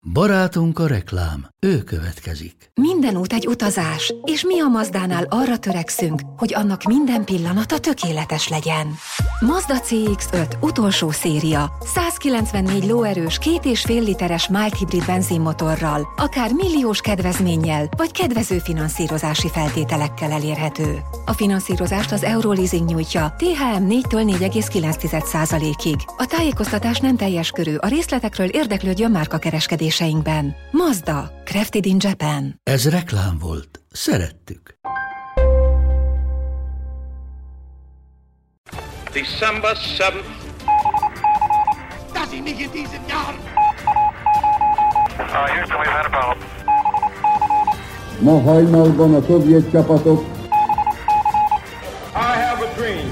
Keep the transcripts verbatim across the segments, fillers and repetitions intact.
Barátunk a reklám, ő következik. Minden út egy utazás, és mi a Mazdánál arra törekszünk, hogy annak minden pillanata tökéletes legyen. Mazda cé iksz öt utolsó széria, százkilencvennégy lóerős, két és fél literes mild hibrid benzinmotorral, akár milliós kedvezménnyel, vagy kedvező finanszírozási feltételekkel elérhető. A finanszírozást az Euroleasing nyújtja té há em négytől négy egész kilenc százalékig. A tájékoztatás nem teljes körű, a részletekről érdeklődjön márkakereskedéseinkben. Mazda, crafted in Japan. Ez reklám volt. Szerettük. December seventh. Das ist nicht in diesem Jahr. Uh, Houston, we've had a problem. Ma hajnalban a szovjet csapatok I have a dream.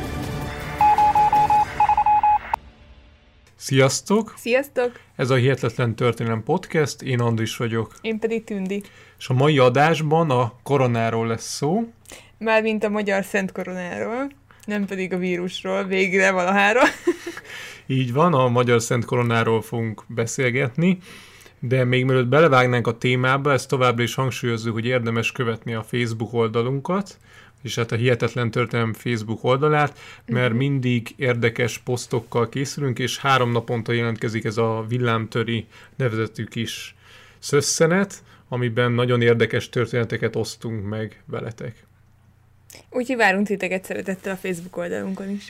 Sziasztok! Sziasztok! Ez a Hihetetlen Történelem Podcast, én Andris vagyok. Én pedig Tündi. És a mai adásban a koronáról lesz szó. Mármint a magyar Szent Koronáról, nem pedig a vírusról, végre valahára. Így van, a magyar Szent Koronáról fogunk beszélgetni, de még mielőtt belevágnánk a témába, ezt továbbra is hangsúlyozzuk, hogy érdemes követni a Facebook oldalunkat, és hát a Hihetetlen Történelem Facebook oldalát, mert uh-huh. mindig érdekes posztokkal készülünk, és három naponta jelentkezik ez a villámtöri nevezetű kis szösszenet, amiben nagyon érdekes történeteket osztunk meg veletek. Úgyhogy várunk titeket szeretettel a Facebook oldalunkon is.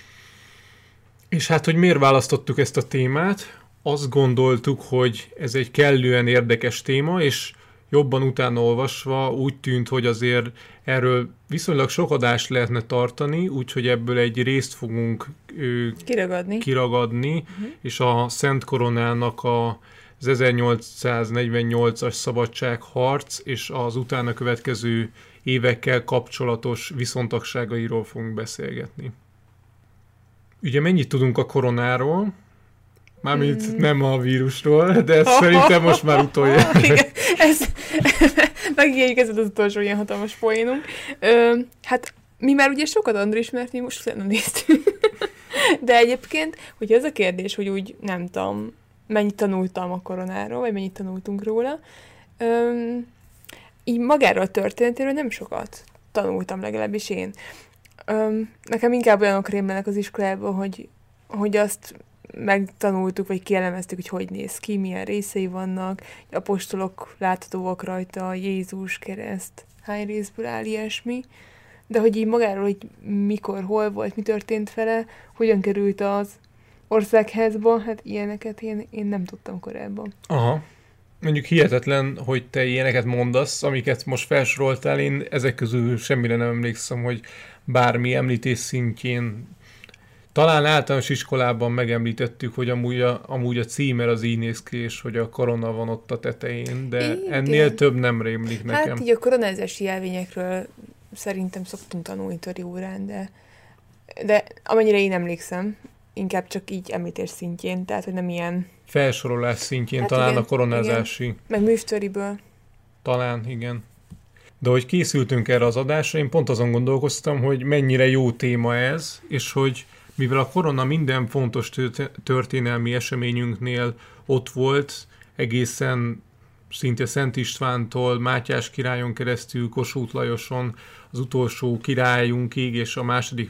És hát, hogy miért választottuk ezt a témát? Azt gondoltuk, hogy ez egy kellően érdekes téma, és jobban utána olvasva úgy tűnt, hogy azért erről viszonylag sok adást lehetne tartani, úgyhogy ebből egy részt fogunk ö, kiragadni, kiragadni uh-huh. és a Szent Koronának a, az ezernyolcszáznegyvennyolcas szabadságharc és az utána következő évekkel kapcsolatos viszontagságairól fogunk beszélgetni. Ugye mennyit tudunk a koronáról? Mármint mm. nem a vírusról, de ezt oh, szerintem most már utoljára. Oh, igen, ez, megjegyük ez az utolsó ilyen hatalmas poénunk. Ö, hát mi már ugye sokat, Andris, mert mi most utána néztünk. De egyébként, hogyha ez a kérdés, hogy úgy nem tudom, mennyit tanultam a koronáról, vagy mennyit tanultunk róla, ö, így magáról a történetéről nem sokat tanultam, legalábbis én. Ö, nekem inkább olyanok rémlenek az iskolában, hogy, hogy azt megtanultuk, vagy kielemeztük, hogy hogy néz ki, milyen részei vannak, apostolok láthatóak rajta, Jézus, kereszt, hány részből áll, ilyesmi. De hogy így magáról, hogy mikor, hol volt, mi történt vele, hogyan került az országházba, hát ilyeneket én, én nem tudtam korábban. Aha. Mondjuk hihetetlen, hogy te ilyeneket mondasz, amiket most felsoroltál, én ezek közül semmire nem emlékszem, hogy bármi említés szintjén. Talán általános iskolában megemlítettük, hogy amúgy a, amúgy a címer az így néz ki, és hogy a korona van ott a tetején, de igen. Ennél több nem rémlik nekem. Hát így a koronázási jelvényekről szerintem szoktunk tanulni töri órán, de, de amennyire én emlékszem, inkább csak így említés szintjén, tehát hogy nem ilyen... Felsorolás szintjén, hát talán igen, a koronázási... Igen. Meg művtöriből. Talán, igen. De hogy készültünk erre az adásra, én pont azon gondolkoztam, hogy mennyire jó téma ez, és hogy mivel a korona minden fontos történelmi eseményünknél ott volt, egészen szinte Szent Istvántól, Mátyás királyon keresztül, Kossuth Lajoson, az utolsó királyunkig és a második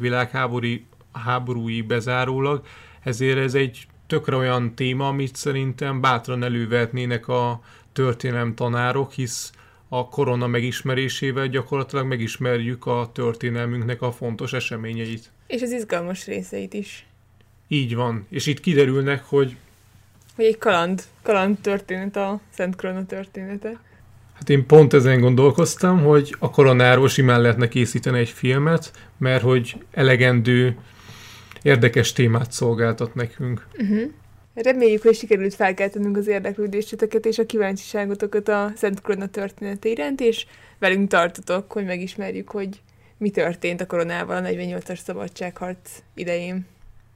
világháborúig bezárólag, ezért ez egy tökre olyan téma, amit szerintem bátran elővehetnének a történelem tanárok, hisz a korona megismerésével gyakorlatilag megismerjük a történelmünknek a fontos eseményeit. És az izgalmas részeit is. Így van. És itt kiderülnek, hogy... Hogy egy kaland, kaland történet a Szent Korona története. Hát én pont ezen gondolkoztam, hogy a koronáról simán lehetne készíteni egy filmet, mert hogy elegendő, érdekes témát szolgáltat nekünk. Uh-huh. Reméljük, hogy sikerült felkeltenünk az érdeklődéseteket és a kíváncsiságotokat a Szent Korona története iránt, és velünk tartotok, hogy megismerjük, hogy mi történt a koronával a negyvennyolcas szabadságharc idején.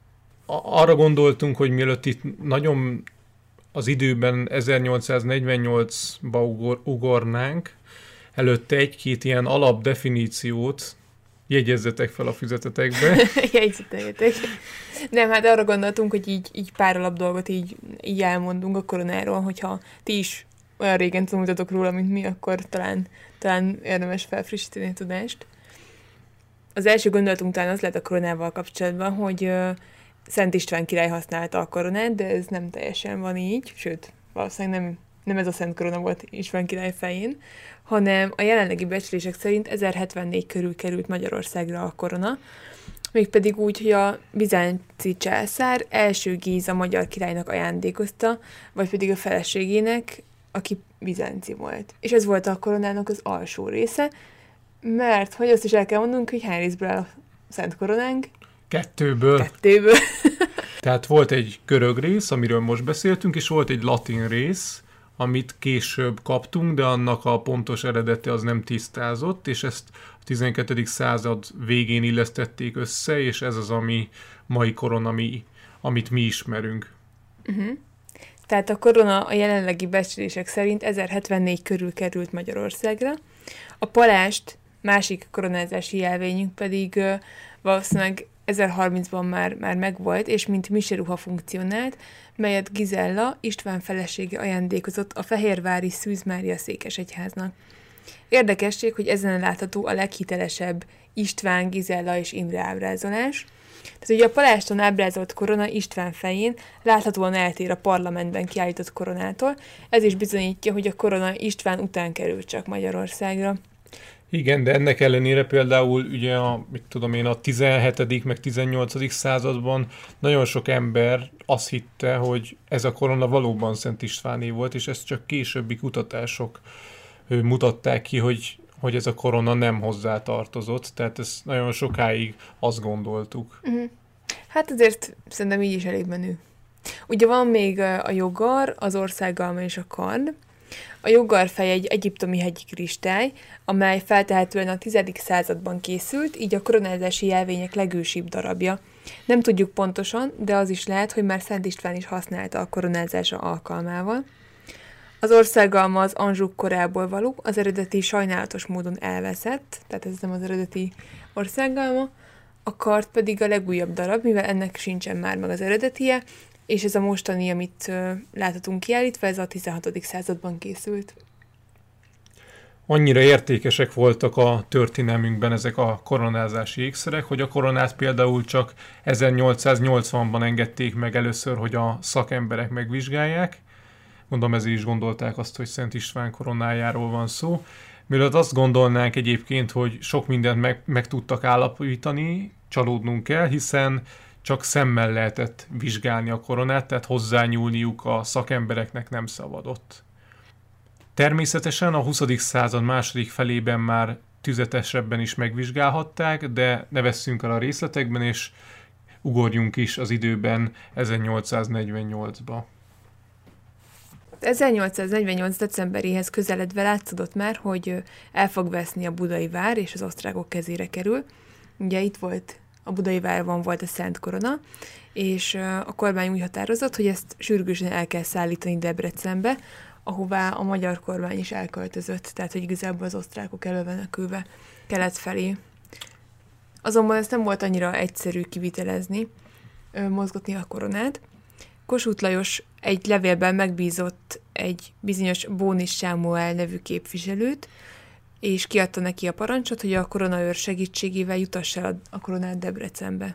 Arra gondoltunk, hogy mielőtt itt nagyon az időben ezernyolcszáznegyvennyolcba ugor, ugornánk, előtte egy-két ilyen alapdefiníciót jegyezzetek fel a füzetetekbe. Jegyzeteljetek. Nem, hát arra gondoltunk, hogy így, így pár alap dolgot így, így elmondunk a koronáról, hogyha ti is olyan régen tanultatok róla, mint mi, akkor talán, talán érdemes felfrissíteni a tudást. Az első gondolatunk talán az lett a koronával kapcsolatban, hogy uh, Szent István király használta a koronát, de ez nem teljesen van így, sőt, valószínűleg nem, nem ez a Szent Korona volt István király fején, hanem a jelenlegi becslések szerint ezerhetvennégy körül került Magyarországra a korona, mégpedig úgy, hogy a bizánci császár első Géza magyar királynak ajándékozta, vagy pedig a feleségének, aki bizánci volt. És ez volt a koronának az alsó része, mert, hogy azt is el kell mondanunk, hogy hány részből áll a Szent Koronánk? Kettőből. Kettőből. Tehát volt egy görög rész, amiről most beszéltünk, és volt egy latin rész, amit később kaptunk, de annak a pontos eredete az nem tisztázott, és ezt a tizenkettedik század végén illesztették össze, és ez az, ami mai korona, ami, amit mi ismerünk. Uh-huh. Tehát a korona a jelenlegi becslések szerint ezerhetvennégy körül került Magyarországra. A palást, másik koronázási jelvényünk pedig uh, valószínűleg ezerharmincban már, már megvolt, és mint miseruha funkcionált, melyet Gizella, István felesége ajándékozott a fehérvári Szűz Mária székesegyháznak. Érdekesség, hogy ezen látható a leghitelesebb István, Gizella és Imre ábrázolás. Tehát ugye a paláston ábrázolt korona István fején láthatóan eltér a parlamentben kiállított koronától, ez is bizonyítja, hogy a korona István után került csak Magyarországra. Igen, de ennek ellenére például ugye a, mit tudom én, a tizenhetedik meg tizennyolcadik században nagyon sok ember azt hitte, hogy ez a korona valóban Szent Istváné volt, és ezt csak későbbi kutatások mutatták ki, hogy, hogy ez a korona nem hozzá tartozott, tehát ezt nagyon sokáig azt gondoltuk. Uh-huh. Hát azért szerintem így is elég menő. Ugye van még a joggar, az országalma és a kard. A joggarfej egy egyiptomi hegyi kristály, amely feltehetően a tizedik században készült, így a koronázási jelvények legősibb darabja. Nem tudjuk pontosan, de az is lehet, hogy már Szent István is használta a koronázása alkalmával. Az országalma az Anjouk korából való, az eredeti sajnálatos módon elveszett, tehát ez nem az eredeti országalma. A kard pedig a legújabb darab, mivel ennek sincsen már meg az eredetie, és ez a mostani, amit uh, láthatunk kiállítva, ez a tizenhatodik században készült. Annyira értékesek voltak a történelmünkben ezek a koronázási ékszerek, hogy a koronát például csak ezernyolcszáznyolcvanban engedték meg először, hogy a szakemberek megvizsgálják. Mondom, ezért is gondolták azt, hogy Szent István koronájáról van szó. Mielőtt azt gondolnánk egyébként, hogy sok mindent meg, meg tudtak állapítani, csalódnunk kell, hiszen csak szemmel lehetett vizsgálni a koronát, tehát hozzányúlniuk a szakembereknek nem szabadott. Természetesen a huszadik század második felében már tüzetesebben is megvizsgálhatták, de ne vesszünk el a részletekben, és ugorjunk is az időben ezernyolcszáznegyvennyolcba. ezernyolcszáznegyvennyolc decemberéhez közeledve látszódott már, hogy el fog veszni a budai vár, és az osztrákok kezére kerül. Ugye itt volt, a budai várban volt a Szent Korona, és a kormány úgy határozott, hogy ezt sürgősen el kell szállítani Debrecenbe, ahová a magyar kormány is elköltözött, tehát hogy igazából az osztrákok elővenekülve kelet felé. Azonban ez nem volt annyira egyszerű kivitelezni, mozgatni a koronát. Kossuth Lajos egy levélben megbízott egy bizonyos Bónis Sámuel nevű képviselőt, és kiadta neki a parancsot, hogy a koronaőr segítségével jutassa el a koronát Debrecenbe.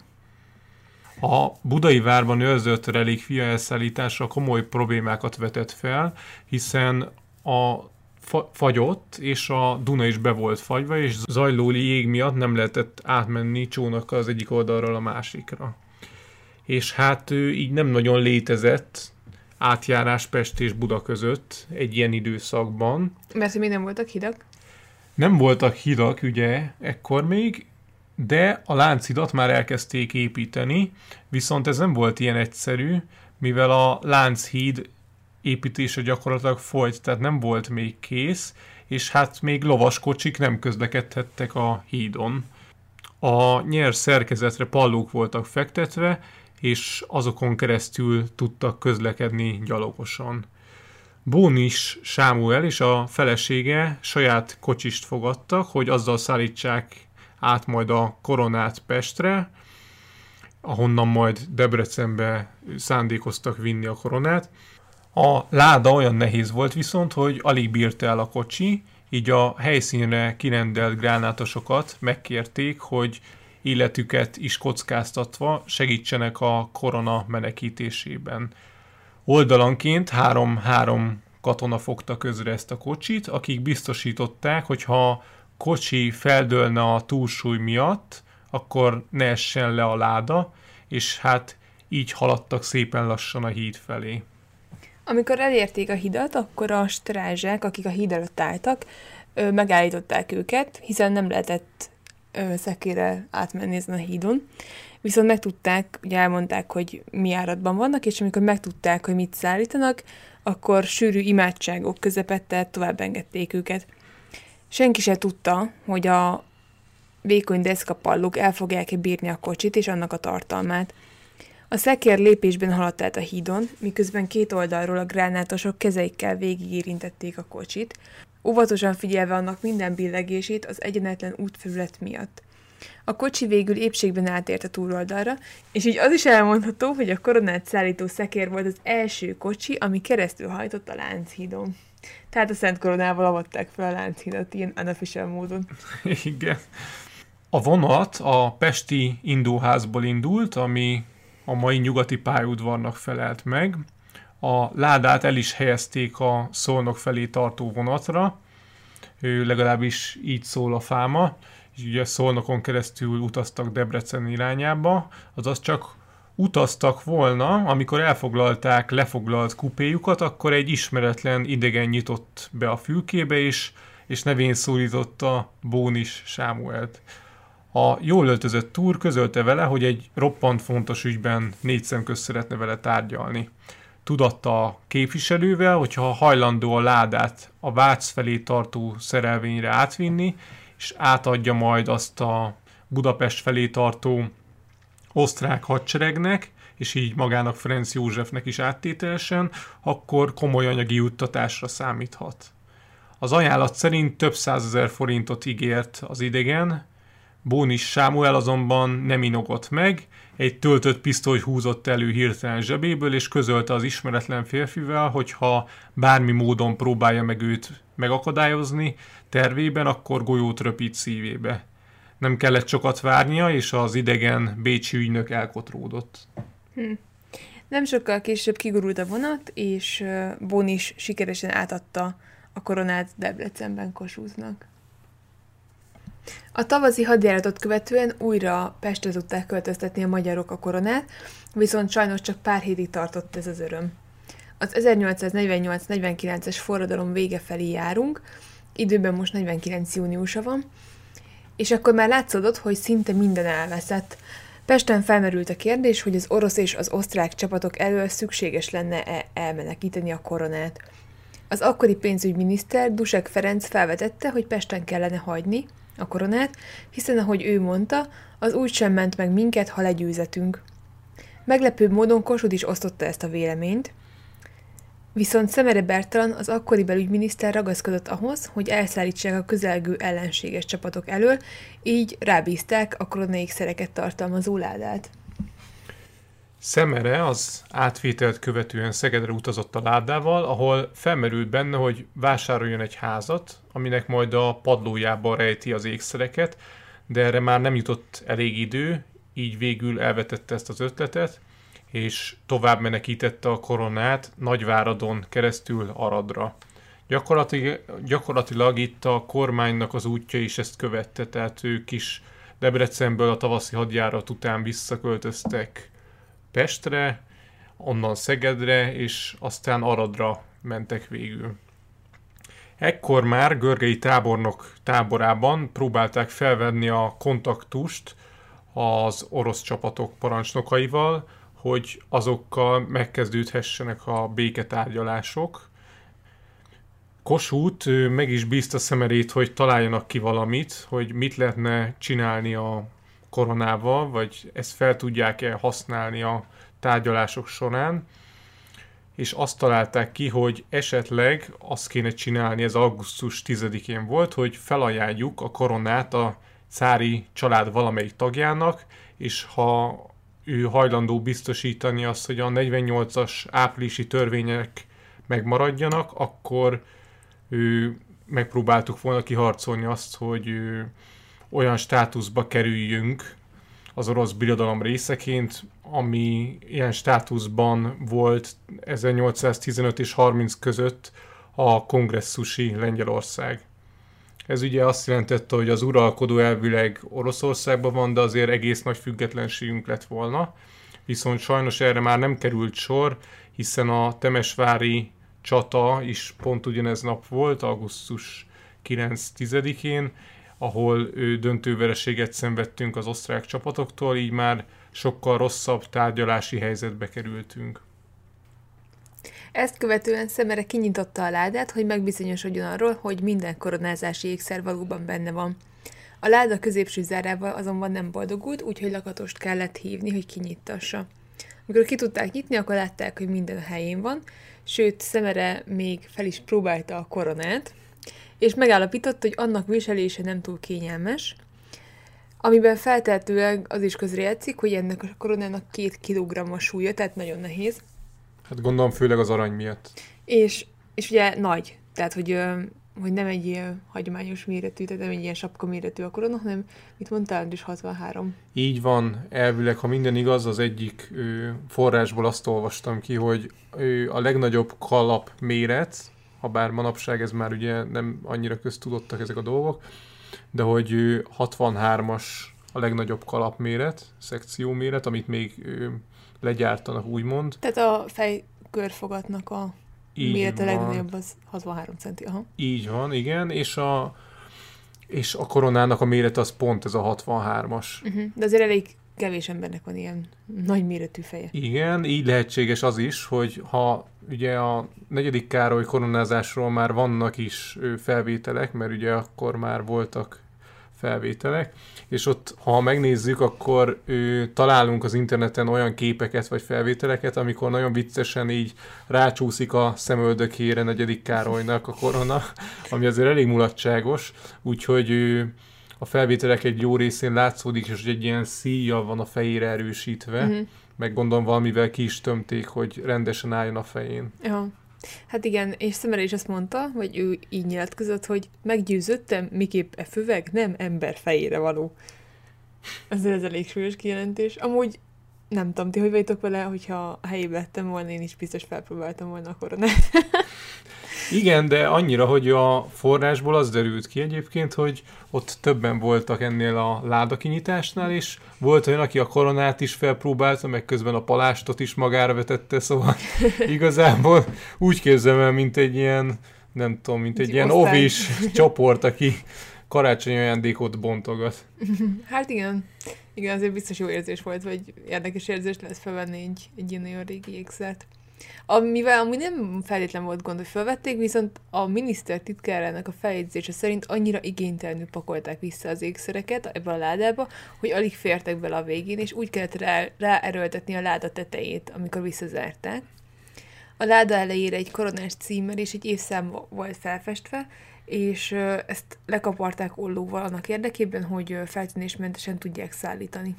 A budai várban őrzött relikvia elszállítása komoly problémákat vetett fel, hiszen a fa- fagyott, és a Duna is be volt fagyva, és zajló jég miatt nem lehetett átmenni csónakkal az egyik oldalról a másikra. És hát így nem nagyon létezett átjárás Pest és Buda között egy ilyen időszakban. Mert hogy még nem voltak hidak? Nem voltak hidak, ugye, ekkor még, de a Lánchidat már elkezdték építeni, viszont ez nem volt ilyen egyszerű, mivel a Lánchíd építése gyakorlatilag folyt, tehát nem volt még kész, és hát még lovaskocsik nem közlekedhettek a hídon. A nyer szerkezetre pallók voltak fektetve, és azokon keresztül tudtak közlekedni gyalogosan. Bónis Sámuel és a felesége saját kocsist fogadtak, hogy azzal szállítsák át majd a koronát Pestre, ahonnan majd Debrecenbe szándékoztak vinni a koronát. A láda olyan nehéz volt viszont, hogy alig bírta el a kocsi, így a helyszínre kirendelt gránátosokat megkérték, hogy életüket is kockáztatva segítsenek a korona menekítésében. Oldalanként három-három katona fogta közre ezt a kocsit, akik biztosították, hogy ha kocsi feldőlne a túlsúly miatt, akkor ne essen le a láda, és hát így haladtak szépen lassan a híd felé. Amikor elérték a hidat, akkor a strázsák, akik a híd előtt álltak, megállították őket, hiszen nem lehetett szekérrel átmenni ezen a hídon. Viszont megtudták, ugye elmondták, hogy mi áradban vannak, és amikor megtudták, hogy mit szállítanak, akkor sűrű imádságok közepette tovább engedték őket. Senki se tudta, hogy a vékony deszkapallók el fogják-e bírni a kocsit és annak a tartalmát. A szekér lépésben haladt át a hídon, miközben két oldalról a gránátosok kezeikkel végigérintették a kocsit, óvatosan figyelve annak minden billegését az egyenetlen útfelület miatt. A kocsi végül épségben átért a túloldalra, és így az is elmondható, hogy a koronát szállító szekér volt az első kocsi, ami keresztül hajtott a Lánchídon. Tehát a Szent Koronával avatták fel a Lánchídat ilyen unofficial módon. Igen. A vonat a pesti indóházból indult, ami a mai nyugati pályaudvarnak felelt meg. A ládát el is helyezték a Szolnok felé tartó vonatra, ő legalábbis így szól a fáma, és ugye Szolnokon keresztül utaztak Debrecen irányába, azaz csak utaztak volna, amikor elfoglalták lefoglalt kupéjukat, akkor egy ismeretlen idegen nyitott be a fülkébe, és, és nevén szólította Bónis Sámuelt. A jól öltözött túr közölte vele, hogy egy roppant fontos ügyben négy szemközt szeretne vele tárgyalni. Tudatta a képviselővel, hogyha hajlandó a ládát a Vác felé tartó szerelvényre átvinni, és átadja majd azt a Budapest felé tartó osztrák hadseregnek, és így magának Ferenc Józsefnek is áttételesen, akkor komoly anyagi juttatásra számíthat. Az ajánlat szerint több százezer forintot ígért az idegen, Bónis Sámuel azonban nem inogott meg, egy töltött pisztolyt húzott elő hirtelen zsebéből, és közölte az ismeretlen férfivel, hogy ha bármi módon próbálja meg őt megakadályozni tervében, akkor golyót röpít szívébe. Nem kellett sokat várnia, és az idegen bécsi ügynök elkotródott. Hm. Nem sokkal később kigurult a vonat, és Bónis sikeresen átadta a koronát Debrecenben Kossuthnak. A tavaszi hadjáratot követően újra Pestre tudták költöztetni a magyarok a koronát, viszont sajnos csak pár hétig tartott ez az öröm. Az ezernyolcszáznegyvennyolc negyvenkilences forradalom vége felé járunk, időben most negyvenkilenc júniusa van, és akkor már látszódott, hogy szinte minden elveszett. Pesten felmerült a kérdés, hogy az orosz és az osztrák csapatok elől szükséges lenne-e elmenekíteni a koronát. Az akkori pénzügyminiszter Dusek Ferenc felvetette, hogy Pesten kellene hagyni a koronát, hiszen ahogy ő mondta, az úgy sem ment meg minket, ha legyőzetünk. Meglepő módon Kossuth is osztotta ezt a véleményt, viszont Szemere Bertalan, az akkori belügyminiszter ragaszkodott ahhoz, hogy elszállítsák a közelgő ellenséges csapatok elől, így rábízták a koronai szereket tartalmazó ládát. Szemere az átvételt követően Szegedre utazott a ládával, ahol felmerült benne, hogy vásároljon egy házat, aminek majd a padlójába rejti az ékszereket, de erre már nem jutott elég idő, így végül elvetette ezt az ötletet, és tovább menekítette a koronát Nagyváradon keresztül Aradra. Gyakorlatilag, gyakorlatilag itt a kormánynak az útja is ezt követte, tehát ők is Debrecenből a tavaszi hadjárat után visszaköltöztek Pestre, onnan Szegedre, és aztán Aradra mentek végül. Ekkor már Görgei tábornok táborában próbálták felvenni a kontaktust az orosz csapatok parancsnokaival, hogy azokkal megkezdődhessenek a béketárgyalások. Kossuth meg is bízta Szemerét, hogy találjanak ki valamit, hogy mit lehetne csinálni a koronával, vagy ezt fel tudják-e használni a tárgyalások során, és azt találták ki, hogy esetleg azt kéne csinálni, ez augusztus tizedikén volt, hogy felajánljuk a koronát a cári család valamelyik tagjának, és ha ő hajlandó biztosítani azt, hogy a negyvennyolcas áprilisi törvények megmaradjanak, akkor ő, megpróbáltuk volna kiharcolni azt, hogy ő, olyan státuszba kerüljünk az orosz birodalom részeként, ami ilyen státuszban volt ezernyolcszáztizenöt és harminc között a kongresszusi Lengyelország. Ez ugye azt jelentette, hogy az uralkodó elvileg Oroszországban van, de azért egész nagy függetlenségünk lett volna. Viszont sajnos erre már nem került sor, hiszen a temesvári csata is pont ugyanez nap volt, augusztus kilenc-tizedikén, ahol döntővereséget szenvedtünk az osztrák csapatoktól, így már sokkal rosszabb tárgyalási helyzetbe kerültünk. Ezt követően Szemere kinyitotta a ládát, hogy megbizonyosodjon arról, hogy minden koronázási ékszer valóban benne van. A láda középső zárával azonban nem boldogult, úgyhogy Lakatost kellett hívni, hogy kinyittassa. Amikor ki tudták nyitni, akkor látták, hogy minden helyén van, sőt, Szemere még fel is próbálta a koronát, és megállapította, hogy annak viselése nem túl kényelmes, amiben feltehetőleg az is közrejátszik, hogy ennek a koronának két kilogrammos súlya, tehát nagyon nehéz. Hát gondolom főleg az arany miatt. És, és ugye nagy, tehát hogy, hogy nem egy ilyen hagyományos méretű, tehát nem egy ilyen sapka méretű a korona, hanem, mit mondtál, is hatvanhárom. Így van, elvileg, ha minden igaz, az egyik ö, forrásból azt olvastam ki, hogy ö, a legnagyobb kalap méret, ha bár manapság ez már ugye nem annyira köztudottak ezek a dolgok, de hogy ö, hatvanhármas a legnagyobb kalapméret, szekcióméret, amit még ö, legyártanak, úgymond. Tehát a fejkörfogatnak a így mérete van. legnagyobb az hatvanhárom centi. Aha. Így van, igen, és a, és a koronának a mérete az pont ez a hatvanhármas. Uh-huh. De azért elég kevés embernek van ilyen nagy méretű feje. Igen, így lehetséges az is, hogy ha ugye a negyedik Károly koronázásról már vannak is felvételek, mert ugye akkor már voltak felvételek, és ott, ha megnézzük, akkor ő, találunk az interneten olyan képeket vagy felvételeket, amikor nagyon viccesen így rácsúszik a szemöldökére negyedik Károlynak a korona, ami azért elég mulatságos, úgyhogy ő, a felvételek egy jó részén látszódik, és egy ilyen szíjjal van a fejére erősítve, uh-huh. meg gondolom valamivel ki is tömték, hogy rendesen álljon a fején. Ja. Hát igen, és Szemere is azt mondta, vagy ő így nyilatkozott, hogy meggyőződtem, miképp e föveg nem ember fejére való. Ez ez elég súlyos kijelentés. Amúgy nem tudom, ti hogy vagytok vele, hogyha a helyébe lettem volna, én is biztos felpróbáltam volna a koronát. Igen, de annyira, hogy a forrásból az derült ki egyébként, hogy ott többen voltak ennél a ládakinyitásnál, és volt olyan, aki a koronát is felpróbálta, meg közben a palástot is magára vetette, szóval igazából úgy képzelem el, mint egy ilyen, nem tudom, mint egy, egy ilyen osztály. Ovis csoport, aki karácsonyi ajándékot bontogat. Hát igen, igen, azért biztos jó érzés volt, vagy érdekes érzés lesz felvenni egy, egy ilyen nagyon régi ékszert. Amivel amúgy nem feltétlen volt gond, hogy felvették, viszont a miniszter titkárának a feljegyzése szerint annyira igénytelenül pakolták vissza az ékszereket ebbe a ládába, hogy alig fértek bele a végén, és úgy kellett rá, ráerőltetni a láda tetejét, amikor visszazárták. A láda elejére egy koronás címmel és egy évszám volt felfestve, és ezt lekaparták ollóval annak érdekében, hogy feltűnésmentesen tudják szállítani.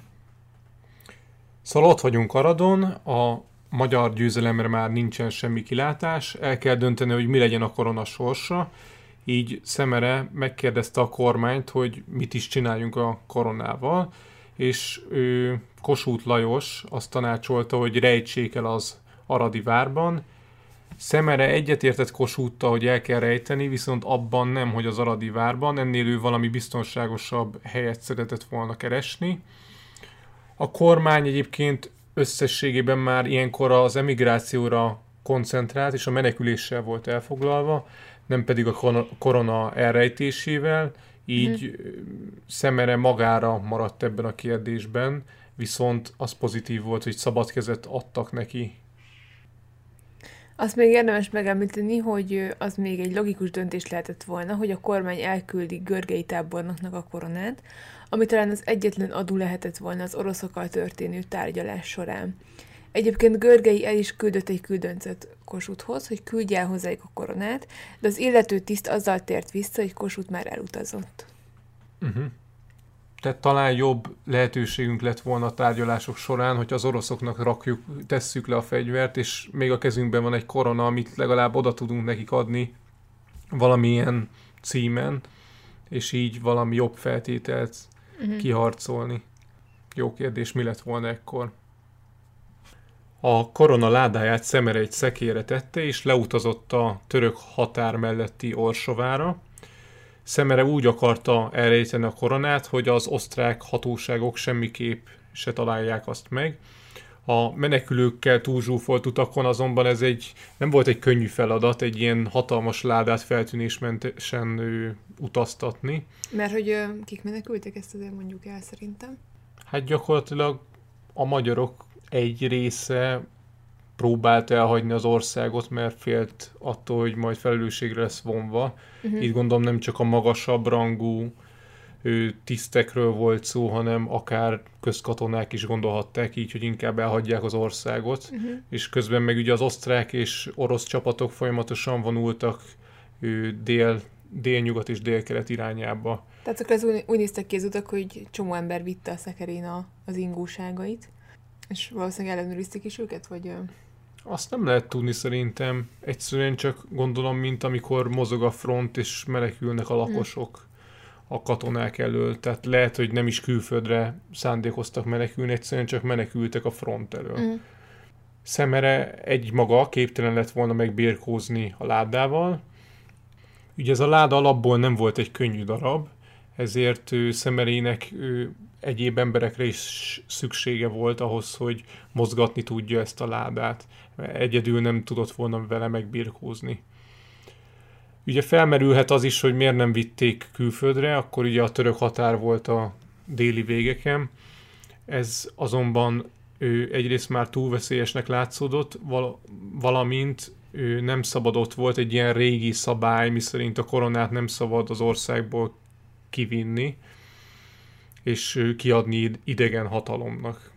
Szóval ott vagyunk Aradon, a magyar győzelemre már nincsen semmi kilátás, el kell dönteni, hogy mi legyen a korona sorsa, így Szemere megkérdezte a kormányt, hogy mit is csináljunk a koronával, és ő, Kossuth Lajos azt tanácsolta, hogy rejtsék el az aradi várban. Szemere egyetértett Kossuthtal, hogy el kell rejteni, viszont abban nem, hogy az aradi várban, ennél ő valami biztonságosabb helyet szeretett volna keresni. A kormány egyébként összességében már ilyenkor az emigrációra koncentrált, és a meneküléssel volt elfoglalva, nem pedig a korona elrejtésével, így hmm. Szemere magára maradt ebben a kérdésben, viszont az pozitív volt, hogy szabad kezet adtak neki. Azt még érdemes megemlíteni, hogy az még egy logikus döntés lehetett volna, hogy a kormány elküldi Görgei tábornoknak a koronát, ami talán az egyetlen adu lehetett volna az oroszokkal történő tárgyalás során. Egyébként Görgei el is küldött egy küldöncöt Kossuthhoz, hogy küldje el hozzájuk a koronát, de az illető tiszt azzal tért vissza, hogy Kossuth már elutazott. Uh-huh. Tehát talán jobb lehetőségünk lett volna a tárgyalások során, hogy az oroszoknak rakjuk, tesszük le a fegyvert, és még a kezünkben van egy korona, amit legalább oda tudunk nekik adni valamilyen címen, és így valami jobb feltételt uh-huh. kiharcolni. Jó kérdés, mi lett volna ekkor? A korona ládáját Szemere egy szekérre tette, és leutazott a török határ melletti Orsovára. Szemere úgy akarta elrejteni a koronát, hogy az osztrák hatóságok semmiképp se találják azt meg. A menekülőkkel túlzsúfolt utakon azonban ez egy, nem volt egy könnyű feladat, egy ilyen hatalmas ládát feltűnésmentesen ő, utaztatni. Mert hogy ö, kik menekültek, ezt azért mondjuk el szerintem. Hát gyakorlatilag a magyarok egy része próbált elhagyni az országot, mert félt attól, hogy majd felelősségre lesz vonva. Uh-huh. Itt gondolom nem csak a magasabb rangú ő, tisztekről volt szó, hanem akár közkatonák is gondolhatták így, hogy inkább elhagyják az országot. Uh-huh. És közben meg ugye az osztrák és orosz csapatok folyamatosan vonultak ő, dél, délnyugat és délkelet irányába. Tehát akkor ez úgy, úgy néztek ki az utak, hogy csomó ember vitte a szekerén a, az ingóságait, és valószínűleg ellenőrizték is őket, vagy... Azt nem lehet tudni szerintem. Egyszerűen csak gondolom, mint amikor mozog a front, és menekülnek a lakosok a katonák elől. Tehát lehet, hogy nem is külföldre szándékoztak menekülni, egyszerűen csak menekültek a front elől. Mm. Szemere egy maga képtelen lett volna megbirkózni a ládával. Ugye ez a láda alapból nem volt egy könnyű darab, ezért ő, Szemerének ő, egyéb emberekre is szüksége volt ahhoz, hogy mozgatni tudja ezt a ládát. Egyedül nem tudott volna vele megbirkózni. Ugye felmerülhet az is, hogy miért nem vitték külföldre, akkor ugye a török határ volt a déli végeken. Ez azonban ő egyrészt már túl veszélyesnek látszódott, val- valamint ő nem szabadott volt egy ilyen régi szabály, miszerint a koronát nem szabad az országból kivinni, és kiadni idegen hatalomnak.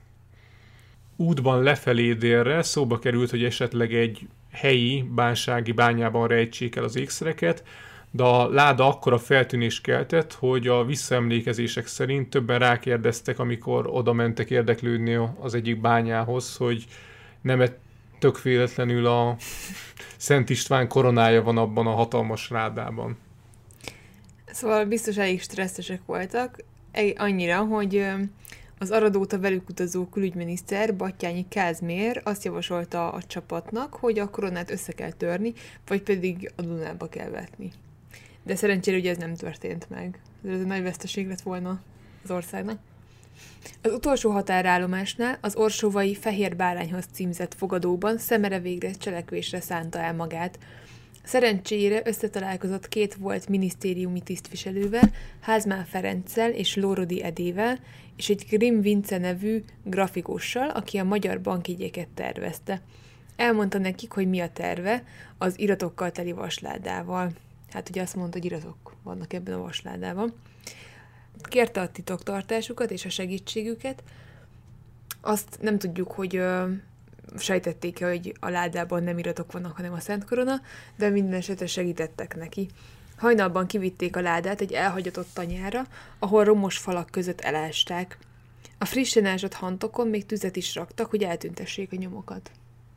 Útban lefelé délre szóba került, hogy esetleg egy helyi bánsági bányában rejtsék el az ékszereket, de a láda akkora feltűnést keltett, hogy a visszaemlékezések szerint többen rákérdeztek, amikor oda mentek érdeklődni az egyik bányához, hogy nem tök véletlenül a Szent István koronája van abban a hatalmas ládában. Szóval biztos elég stresszesek voltak, annyira, hogy az Aradóta velük utazó külügyminiszter, Batthyány Kázmér azt javasolta a csapatnak, hogy a koronát össze kell törni, vagy pedig a Dunába kell vetni. De szerencsére ugye ez nem történt meg. Ez egy nagy veszteség lett volna az országnak. Az utolsó határállomásnál az orsóvai Fehér Bárányhoz címzett fogadóban Szemere végre cselekvésre szánta el magát. Szerencsére összetalálkozott két volt minisztériumi tisztviselővel, Házmán Ferenccel és Lórodi Edével, és egy Grimm Vince nevű grafikussal, aki a magyar bankjegyeket tervezte. Elmondta nekik, hogy mi a terve az iratokkal teli vasládával. Hát ugye azt mondta, hogy iratok vannak ebben a vasládában. Kérte a titoktartásukat és a segítségüket. Azt nem tudjuk, hogy ö, sejtették-e, hogy a ládában nem iratok vannak, hanem a Szent Korona, de minden esetre segítettek neki. Hajnalban kivitték a ládát egy elhagyatott tanyára, ahol romos falak között elásták. A frissen ázsadt hantokon még tüzet is raktak, hogy eltüntessék a nyomokat.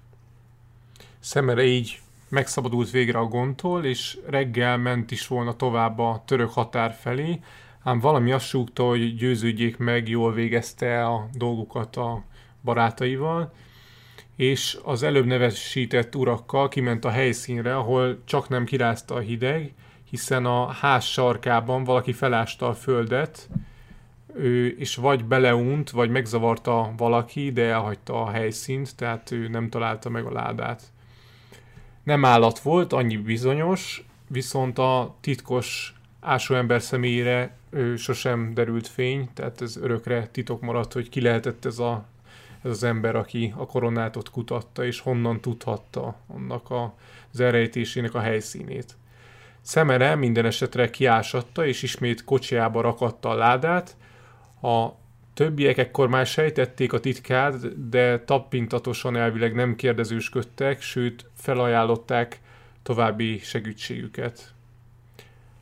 Szemere így megszabadult végre a gondtól, és reggel ment is volna tovább a török határ felé, ám valami azt súgta, hogy győződjék meg, jól végezte a dolgukat a barátaival, és az előbb nevesített urakkal kiment a helyszínre, ahol csak nem kirázta a hideg, hiszen a ház sarkában valaki felásta a földet, ő, és vagy beleunt, vagy megzavarta valaki, de elhagyta a helyszínt, tehát ő nem találta meg a ládát. Nem állat volt, annyi bizonyos, viszont a titkos ásóember személyére ő, sosem derült fény, tehát ez örökre titok maradt, hogy ki lehetett ez, a, ez az ember, aki a koronát ott kutatta, és honnan tudhatta annak a, az elrejtésének a helyszínét. Szemere minden esetre kiásatta, és ismét kocsiába rakatta a ládát. A többiek ekkor már sejtették a titkát, de tappintatosan elvileg nem kérdezősködtek, sőt felajánlották további segítségüket.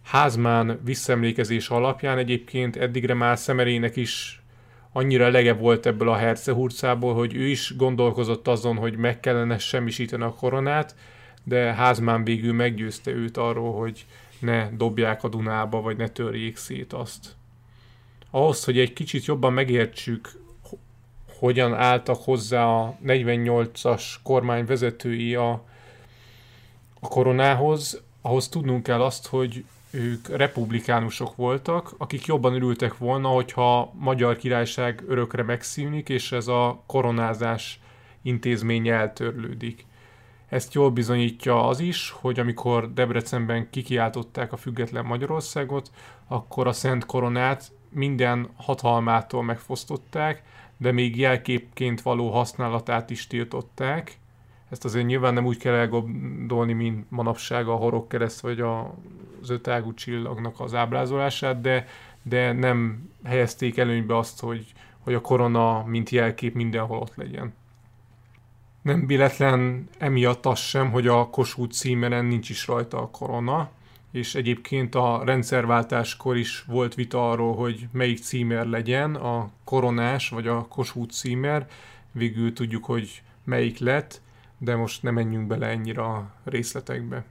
Házmán visszaemlékezés alapján egyébként eddigre már Szemerének is annyira elege volt ebből a hercehurcából, hogy ő is gondolkozott azon, hogy meg kellene semmisíteni a koronát, de Házmán végül meggyőzte őt arról, hogy ne dobják a Dunába, vagy ne törjék szét azt. Ahhoz, hogy egy kicsit jobban megértsük, hogyan álltak hozzá a negyvennyolcas kormány vezetői a, a koronához, ahhoz tudnunk kell azt, hogy ők republikánusok voltak, akik jobban örültek volna, hogyha a Magyar Királyság örökre megszűnik, és ez a koronázás intézménye eltörlődik. Ezt jól bizonyítja az is, hogy amikor Debrecenben kikiáltották a független Magyarországot, akkor a Szent Koronát minden hatalmától megfosztották, de még jelképként való használatát is tiltották. Ezt azért nyilván nem úgy kell elgondolni, mint manapság a horogkereszt vagy az ötágú csillagnak az ábrázolását, de, de nem helyezték előnybe azt, hogy, hogy a korona mint jelkép mindenhol ott legyen. Nem véletlen emiatt az sem, hogy a Kossuth címeren nincs is rajta a korona, és egyébként a rendszerváltáskor is volt vita arról, hogy melyik címer legyen, a koronás vagy a Kossuth címer. Végül tudjuk, hogy melyik lett, de most nem menjünk bele ennyire a részletekbe.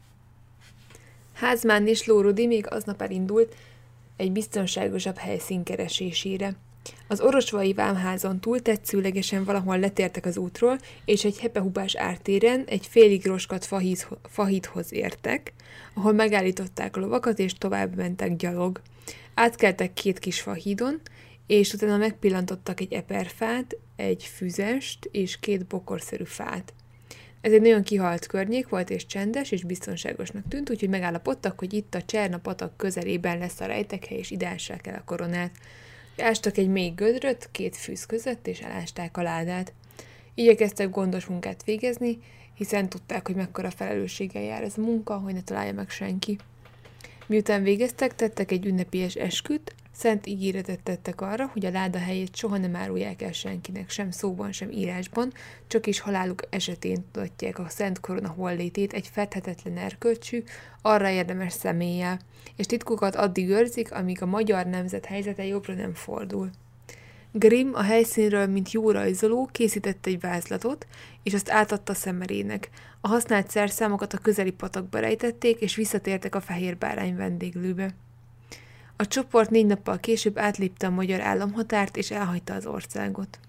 Házmán és Lórudi még aznap elindult egy biztonságosabb helyszín keresésére. Az orosvai vámházon túl tetszőlegesen valahol letértek az útról, és egy hepehubás ártéren egy félig roskat fahídhoz értek, ahol megállították a lovakat, és tovább mentek gyalog. Átkeltek két kis fahídon, és utána megpillantottak egy eperfát, egy füzest és két bokorszerű fát. Ez egy nagyon kihalt környék volt, és csendes, és biztonságosnak tűnt, úgyhogy megállapodtak, hogy itt a Cserna patak közelében lesz a rejtekhely, és ide ássák el a koronát. Ástak egy mély gödröt két fűz között, és elásták a ládát. Igyekeztek gondos munkát végezni, hiszen tudták, hogy mekkora felelősséggel jár ez a munka, hogy ne találja meg senki. Miután végeztek, tettek egy ünnepélyes esküt, szent ígéretet tettek arra, hogy a láda helyét soha nem árulják el senkinek, sem szóban, sem írásban, csak is haláluk esetén tudatják a Szent Korona hollétét egy fedhetetlen erkölcsű, arra érdemes személlyel, és titkukat addig őrzik, amíg a magyar nemzet helyzete jobbra nem fordul. Grimm a helyszínről, mint jó rajzoló, készített egy vázlatot, és azt átadta Szemerének. A használt szerszámokat a közeli patakba rejtették, és visszatértek a Fehér Bárány vendéglőbe. A csoport négy nappal később átlépte a magyar államhatárt, és elhagyta az országot.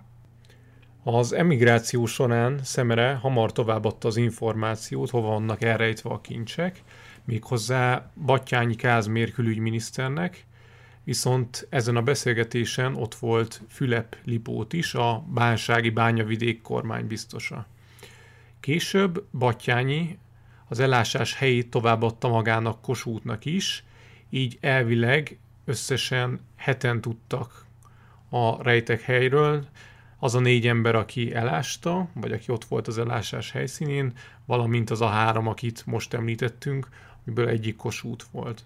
Az emigráció során Szemere hamar továbbadta az információt, hova vannak elrejtve a kincsek, méghozzá Batthyány Kázmér külügyminiszternek, viszont ezen a beszélgetésen ott volt Fülep Lipót is, a bánsági bányavidék kormánybiztosa. Később Batthyány az elásás helyét továbbadta magának Kossuthnak is, így elvileg összesen heten tudtak a rejtekhelyről. Az a négy ember, aki elásta, vagy aki ott volt az elásás helyszínén, valamint az a három, akit most említettünk, amiből egyik Kossuth volt.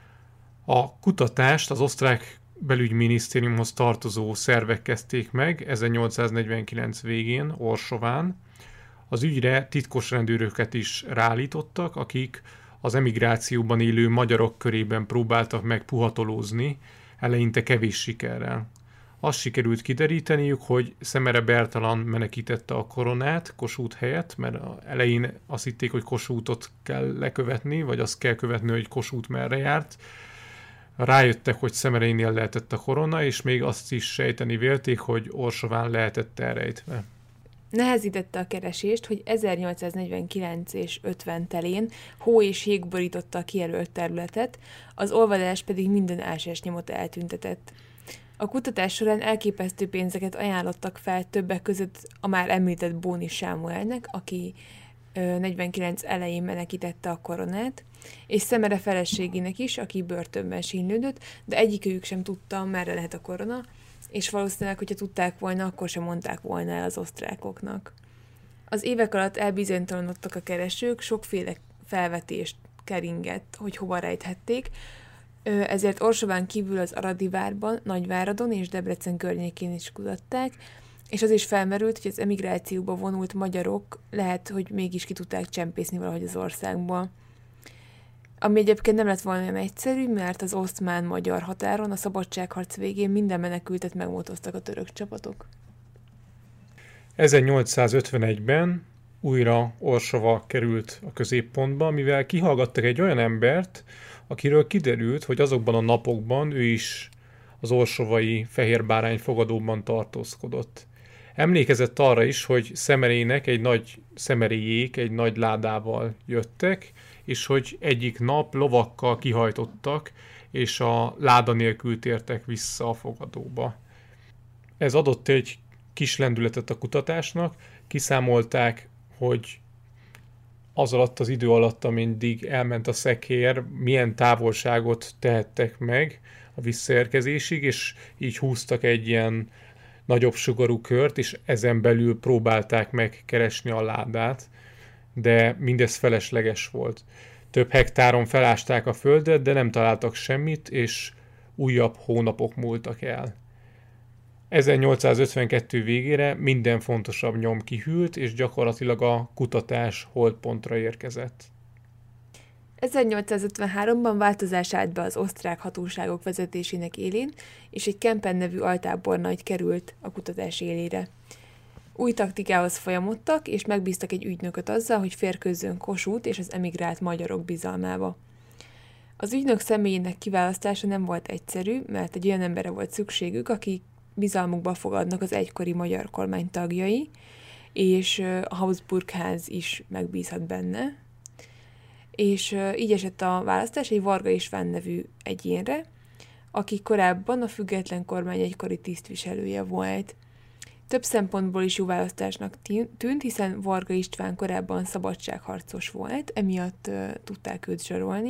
A kutatást az osztrák belügyminisztériumhoz tartozó szervek kezdték meg ezernyolcszáznegyvenkilenc végén Orsován. Az ügyre titkos rendőröket is ráállítottak, akik az emigrációban élő magyarok körében próbáltak meg puhatolózni, eleinte kevés sikerrel. Azt sikerült kideríteniük, hogy Szemere Bertalan menekítette a koronát Kossuth helyett, mert elején azt hitték, hogy Kossuthot kell lekövetni, vagy azt kell követni, hogy Kossuth merre járt. Rájöttek, hogy Szemerénél lehetett a korona, és még azt is sejteni vélték, hogy Orsován lehetett elrejtve. Nehezítette a keresést, hogy ezernyolcszáznegyvenkilenc és ötven telén hó és jég borította a kijelölt területet, az olvadás pedig minden ásásnyomot eltüntetett. A kutatás során elképesztő pénzeket ajánlottak fel többek között a már említett Bóni Sámuelnek, aki negyvenkilenc elején menekítette a koronát, és Szemere feleségének is, aki börtönben sínlődött, de egyikőjük sem tudta, merre lehet a korona, és valószínűleg, hogyha tudták volna, akkor sem mondták volna el az osztrákoknak. Az évek alatt elbizonytalanodtak a keresők, sokféle felvetést keringett, hogy hova rejthették, ezért Orsován kívül az Aradi várban, Nagyváradon és Debrecen környékén is kutatták, és az is felmerült, hogy az emigrációba vonult magyarok lehet, hogy mégis ki tudták csempészni valahogy az országból. Ami egyébként nem lett volna olyan egyszerű, mert az osztmán-magyar határon a szabadságharc végén minden menekültet megmotoztak a török csapatok. ezernyolcszázötvenegyben újra Orsova került a középpontba, mivel kihallgattak egy olyan embert, akiről kiderült, hogy azokban a napokban ő is az orsovai fehérbárány fogadóban tartózkodott. Emlékezett arra is, hogy Szemerének egy nagy szemeréjék egy nagy ládával jöttek, és hogy egyik nap lovakkal kihajtottak, és a láda nélkül tértek vissza a fogadóba. Ez adott egy kis lendületet a kutatásnak, kiszámolták, hogy az alatt az idő alatt, ameddig elment a szekér, milyen távolságot tehettek meg a visszaérkezésig, és így húztak egy ilyen nagyobb sugarú kört, és ezen belül próbálták megkeresni a ládát, de mindez felesleges volt. Több hektáron felásták a földet, de nem találtak semmit, és újabb hónapok múltak el. ezernyolcszázötvenkettő végére minden fontosabb nyom kihűlt, és gyakorlatilag a kutatás holdpontra érkezett. ezernyolcszázötvenháromban változás állt be az osztrák hatóságok vezetésének élén, és egy Kempen nevű altábornagy került a kutatás élére. Új taktikához folyamodtak, és megbíztak egy ügynököt azzal, hogy férkőzzön Kossuth és az emigrált magyarok bizalmába. Az ügynök személyének kiválasztása nem volt egyszerű, mert egy olyan emberre volt szükségük, aki bizalmukba fogadnak az egykori magyar kormány tagjai, és a Habsburg-ház is megbízhat benne. És így esett a választás egy Varga István nevű egyénre, aki korábban a független kormány egykori tisztviselője volt. Több szempontból is jó választásnak tűnt, hiszen Varga István korábban szabadságharcos volt, emiatt uh, tudták őt zsarolni,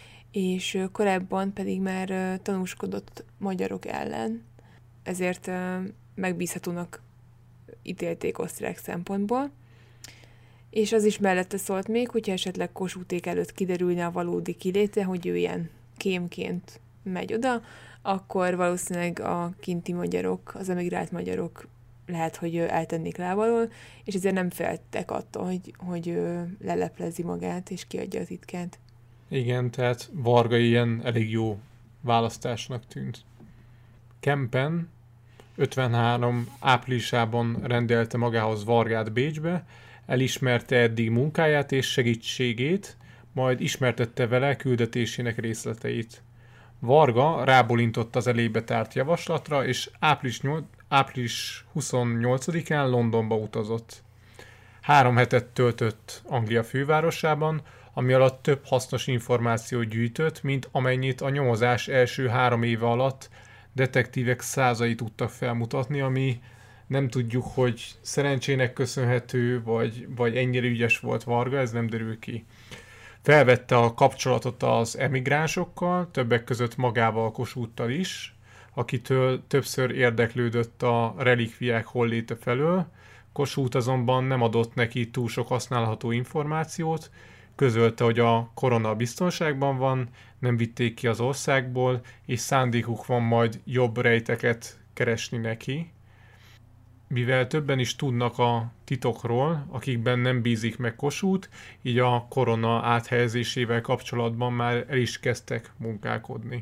és uh, korábban pedig már uh, tanúskodott magyarok ellen, ezért uh, megbízhatónak ítélték osztrák szempontból. És az is mellette szólt még, hogyha esetleg Kossuthték előtt kiderülne a valódi kiléte, hogy ő ilyen kémként megy oda, akkor valószínűleg a kinti magyarok, az emigrált magyarok lehet, hogy eltennék lábalól, és ezért nem féltek attól, hogy, hogy leleplezi magát, és kiadja a titkát. Igen, tehát Varga ilyen elég jó választásnak tűnt. Kempen ötvenhárom áprilisában rendelte magához Vargát Bécsbe, elismerte eddig munkáját és segítségét, majd ismertette vele küldetésének részleteit. Varga rábólintott az elébe tárt javaslatra, és április, április huszonnyolcadikán Londonba utazott. Három hetet töltött Anglia fővárosában, ami alatt több hasznos információt gyűjtött, mint amennyit a nyomozás első három éve alatt detektívek százai tudtak felmutatni, ami nem tudjuk, hogy szerencsének köszönhető, vagy, vagy ennyire ügyes volt Varga, ez nem derül ki. Felvette a kapcsolatot az emigránsokkal, többek között magával Kossuthtal is, akitől többször érdeklődött a relikviák holléte felől. Kossuth azonban nem adott neki túl sok használható információt, közölte, hogy a korona biztonságban van, nem vitték ki az országból, és szándékuk van majd jobb rejteket keresni neki. Mivel többen is tudnak a titokról, akikben nem bízik meg Kossuth, így a korona áthelyezésével kapcsolatban már el is kezdtek munkálkodni.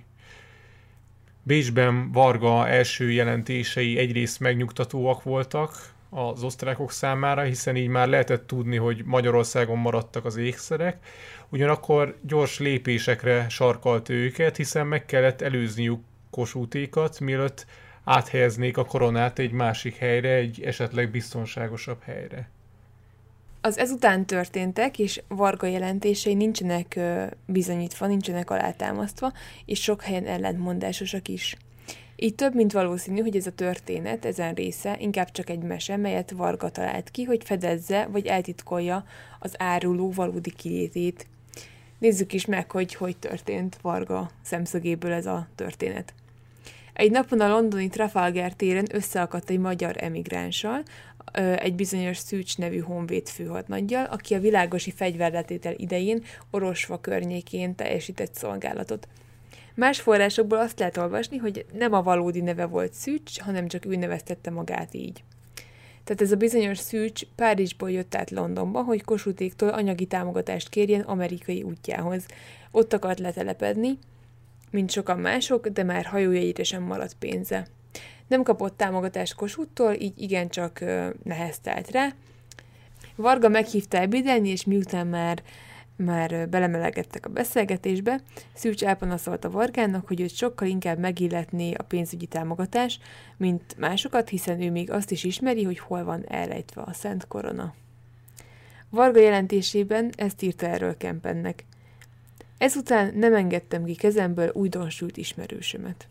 Bécsben Varga első jelentései egyrészt megnyugtatóak voltak az osztrákok számára, hiszen így már lehetett tudni, hogy Magyarországon maradtak az ékszerek, ugyanakkor gyors lépésekre sarkalta őket, hiszen meg kellett előzniük Kossuthtékat, mielőtt áthelyeznék a koronát egy másik helyre, egy esetleg biztonságosabb helyre. Az ezután történtek, és Varga jelentései nincsenek bizonyítva, nincsenek alátámasztva, és sok helyen ellentmondásosak is. Így több mint valószínű, hogy ez a történet, ezen része inkább csak egy mese, melyet Varga talált ki, hogy fedezze vagy eltitkolja az áruló valódi kilétét. Nézzük is meg, hogy hogy történt Varga szemszögéből ez a történet. Egy napon a londoni Trafalgar téren összeakadt egy magyar emigránssal, egy bizonyos Szűcs nevű honvéd főhadnaggyal, aki a világosi fegyverletétel idején Orosva környékén teljesített szolgálatot. Más forrásokból azt lehet olvasni, hogy nem a valódi neve volt Szűcs, hanem csak ő neveztette magát így. Tehát ez a bizonyos Szűcs Párizsból jött át Londonba, hogy Kossuthtéktól anyagi támogatást kérjen amerikai útjához. Ott akart letelepedni, mint sokan mások, de már hajójegyre sem maradt pénze. Nem kapott támogatást Kossuth-tól, így igencsak neheztelt rá. Varga meghívta ebédelni, és miután már, már belemelegedtek a beszélgetésbe, Szűcs elpanaszolta Vargának, hogy őt sokkal inkább megilletné a pénzügyi támogatás, mint másokat, hiszen ő még azt is ismeri, hogy hol van elrejtve a Szent Korona. Varga jelentésében ezt írta erről Kempennek. Ezután nem engedtem ki kezemből újdonsült ismerősömet.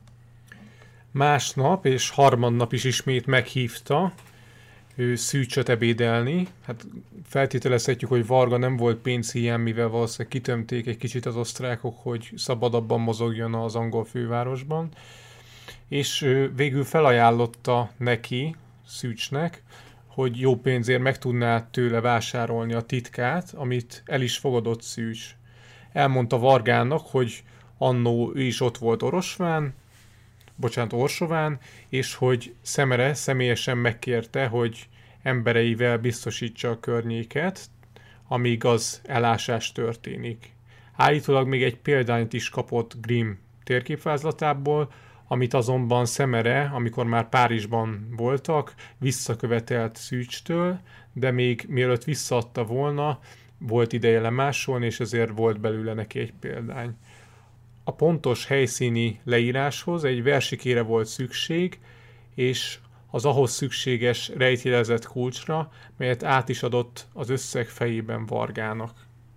Másnap és harmadnap is ismét meghívta ő Szűcsöt ebédelni. Hát feltételezhetjük, hogy Varga nem volt pénzhiány, mivel valószínűleg kitömték egy kicsit az osztrákok, hogy szabadabban mozogjon az angol fővárosban. És ő végül felajánlotta neki, Szűcsnek, hogy jó pénzért meg tudná tőle vásárolni a titkát, amit el is fogadott Szűcs. Elmondta Vargának, hogy annó ő is ott volt Orosván, bocsánat, Orsován, és hogy Szemere személyesen megkérte, hogy embereivel biztosítsa a környéket, amíg az elásás történik. Állítólag még egy példányt is kapott Grimm térképvázlatából, amit azonban Szemere, amikor már Párizsban voltak, visszakövetelt Szűcstől, de még mielőtt visszaadta volna, volt ideje lemásolni, és ezért volt belőle neki egy példány. A pontos helyszíni leíráshoz egy versikére volt szükség, és az ahhoz szükséges rejtjelezett kulcsra, melyet át is adott az összeg fejében Vargának.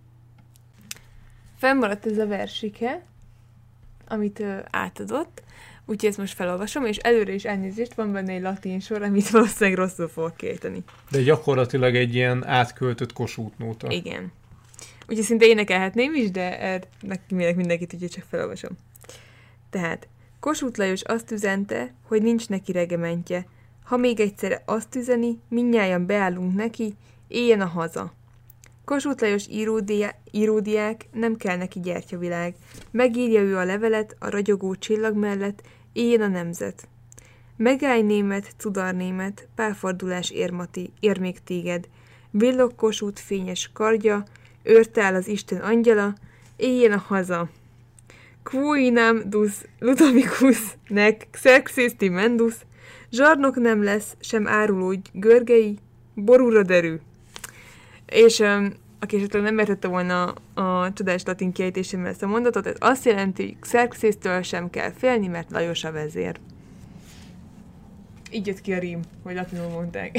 Fennmaradt ez a versike, amit ő átadott, úgyhogy ezt most felolvasom, és előre is elnézést, van benne egy latin sor, amit valószínűleg rosszul fogok kiejteni. De gyakorlatilag egy ilyen átköltött Kossuth nóta. Igen. Úgyhogy szinte énekelhetném is, de ernek mindenkit, úgyhogy csak felolvasom. Tehát, Kossuth Lajos azt üzente, hogy nincs neki regementje. Ha még egyszer azt üzeni, mindnyájan beállunk neki, éljen a haza. Kossuth Lajos íródiá, íródiák, nem kell neki gyertyavilág. Megírja ő a levelet a ragyogó csillag mellett, éljen a nemzet. Megállj német, cudar német, pálfordulás érmati, ér még téged. Villog Kossuth fényes kardja, őrtál az Isten angyala, éljen a haza. Quoinam dus Ludovicus nec Xerxes mendus, zsarnok nem lesz, sem áruló görgei, borúra derű. És um, aki esetleg nem értette volna a, a csodás latin kiejtésemmel ezt a mondatot, ez azt jelenti, hogy Xerxes-től sem kell félni, mert Lajos a vezér. Így jött ki a rím, hogy latinul mondták.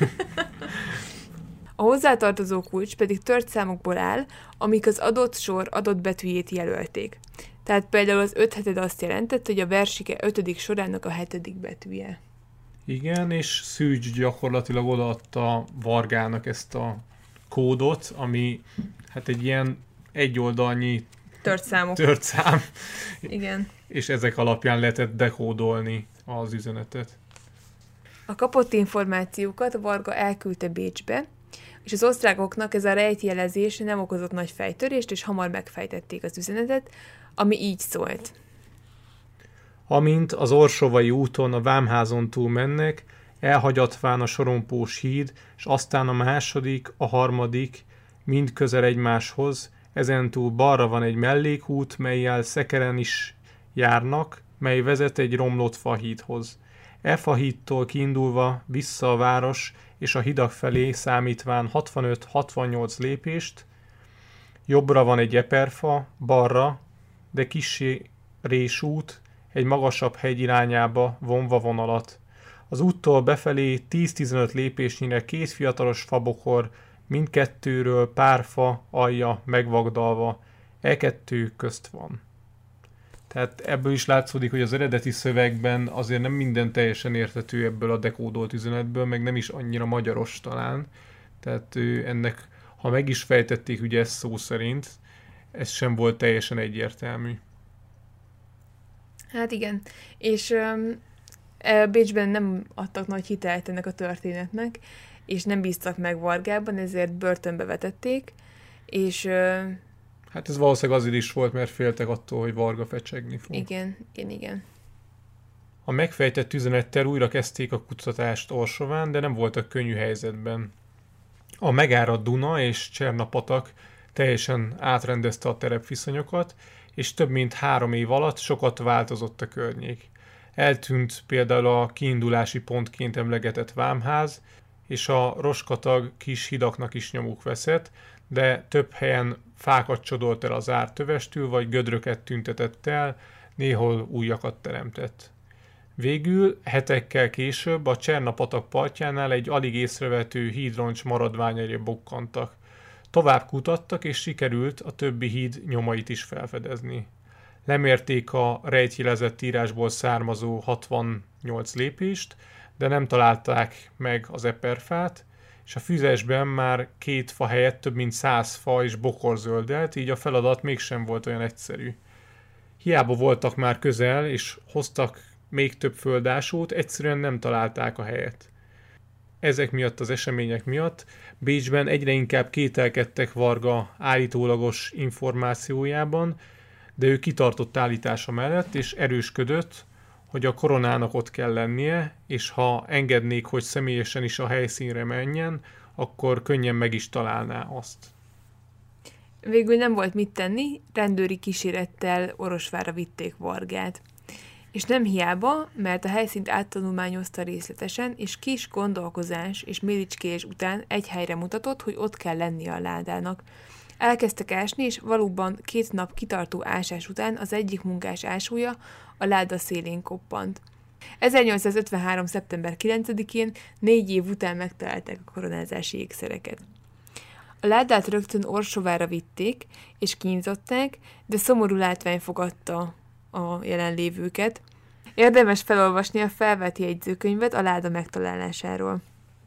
A hozzátartozó kulcs pedig tört számokból áll, amik az adott sor adott betűjét jelölték. Tehát például az öt heted azt jelentett, hogy a versike ötödik sorának a hetedik betűje. Igen, és Szűcs gyakorlatilag odaadta Vargának ezt a kódot, ami hát egy ilyen egyoldalnyi tört számok. Tört szám. Igen. És ezek alapján lehetett dekódolni az üzenetet. A kapott információkat Varga elküldte Bécsbe, és az osztrákoknak ez a rejtjelezés nem okozott nagy fejtörést, és hamar megfejtették az üzenetet, ami így szólt. Amint az Orsovai úton a Vámházon túl mennek, elhagyatván a Sorompós híd, és aztán a második, a harmadik, mind közel egymáshoz, ezentúl balra van egy mellékút, mellyel szekeren is járnak, mely vezet egy romlott fahídhoz. E fahídtól kiindulva vissza a város, és a hidak felé számítván hatvanöt-hatvannyolc lépést, jobbra van egy eperfa, balra, de kissé résút, egy magasabb hegy irányába vonva vonalat. Az úttól befelé tíz-tizenöt lépésnyire két fiatalos fabokor, mindkettőről pár fa alja megvagdalva, e kettő közt van. Tehát ebből is látszódik, hogy az eredeti szövegben azért nem minden teljesen érthető ebből a dekódolt üzenetből, meg nem is annyira magyaros talán. Tehát ennek, ha meg is fejtették ugye ezt szó szerint, ez sem volt teljesen egyértelmű. Hát igen, és um, e, Bécsben nem adtak nagy hitelt ennek a történetnek, és nem bíztak meg Vargában, ezért börtönbe vetették, és... Uh, hát ez valószínűleg azért is volt, mert féltek attól, hogy Varga fecsegni fog. Igen, igen, igen. A megfejtett üzenettel újra kezdték a kutatást Orsován, de nem voltak könnyű helyzetben. A megáradt Duna és Csernapatak teljesen átrendezte a terepviszonyokat, és több mint három év alatt sokat változott a környék. Eltűnt például a kiindulási pontként emlegetett vámház, és a roskatag kis hidaknak is nyomuk veszett, de több helyen fákat csodolt el az ártövestül, vagy gödröket tüntetett el, néhol újakat teremtett. Végül hetekkel később a Cserna-patak partjánál egy alig észrevehető hídroncs maradványaira bukkantak. Tovább kutattak, és sikerült a többi híd nyomait is felfedezni. Lemérték a rejtjelezett írásból származó hatvannyolc lépést, de nem találták meg az eperfát, és a füzesben már két fa helyett több mint száz fa és bokor zöldelt, így a feladat mégsem volt olyan egyszerű. Hiába voltak már közel, és hoztak még több földásót, egyszerűen nem találták a helyet. Ezek miatt az események miatt Bécsben egyre inkább kételkedtek Varga állítólagos információjában, de ő kitartott állítása mellett, és erősködött, hogy a koronának ott kell lennie, és ha engednék, hogy személyesen is a helyszínre menjen, akkor könnyen meg is találná azt. Végül nem volt mit tenni, rendőri kísérettel Orosvárra vitték Vargát. És nem hiába, mert a helyszínt áttanulmányozta részletesen, és kis gondolkozás és méricskélés után egy helyre mutatott, hogy ott kell lennie a ládának. Elkezdtek ásni, és valóban két nap kitartó ásás után az egyik munkás ásója a láda szélén koppant. ezernyolcszázötvenhárom. szeptember kilencedikén, négy év után megtalálták a koronázási ékszereket. A ládát rögtön Orsovára vitték, és kínzották, de szomorú látvány fogadta a jelenlévőket. Érdemes felolvasni a felvett jegyzőkönyvet a láda megtalálásáról.